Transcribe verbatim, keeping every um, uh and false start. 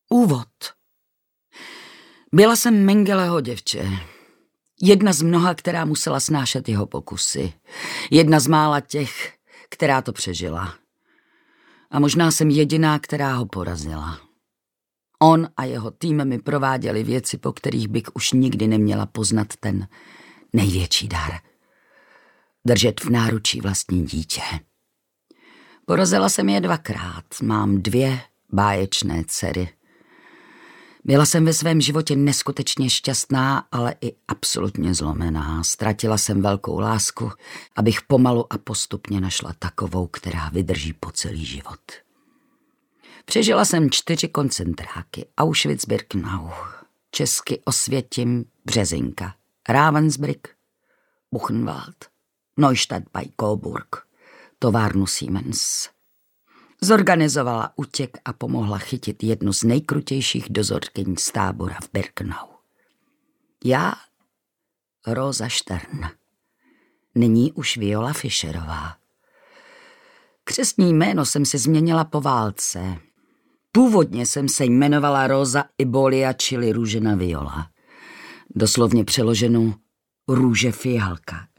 Úvod. Byla jsem Mengeleho děvče. Jedna z mnoha, která musela snášet jeho pokusy. Jedna z mála těch, která to přežila. A možná jsem jediná, která ho porazila. On a jeho tým mi prováděli věci, po kterých bych už nikdy neměla poznat ten největší dar. Držet v náručí vlastní dítě. Porazila jsem je dvakrát. Mám dvě báječné dcery. Byla jsem ve svém životě neskutečně šťastná, ale i absolutně zlomená. Ztratila jsem velkou lásku, abych pomalu a postupně našla takovou, která vydrží po celý život. Přežila jsem čtyři koncentráky, Auschwitz-Birkenau, česky Osvětim, Březinka, Ravensbrück, Buchenwald, Neustadt bei Coburg, továrnu Siemens. Zorganizovala útěk a pomohla chytit jednu z nejkrutějších dozorkyň z tábora v Birkenau. Já, Rosa Stern, nyní už Viola Fischerová. Křestní jméno jsem si změnila po válce. Původně jsem se jmenovala Rosa Ibolia, čili Růžena Viola. Doslovně přeloženo Růže Fialka.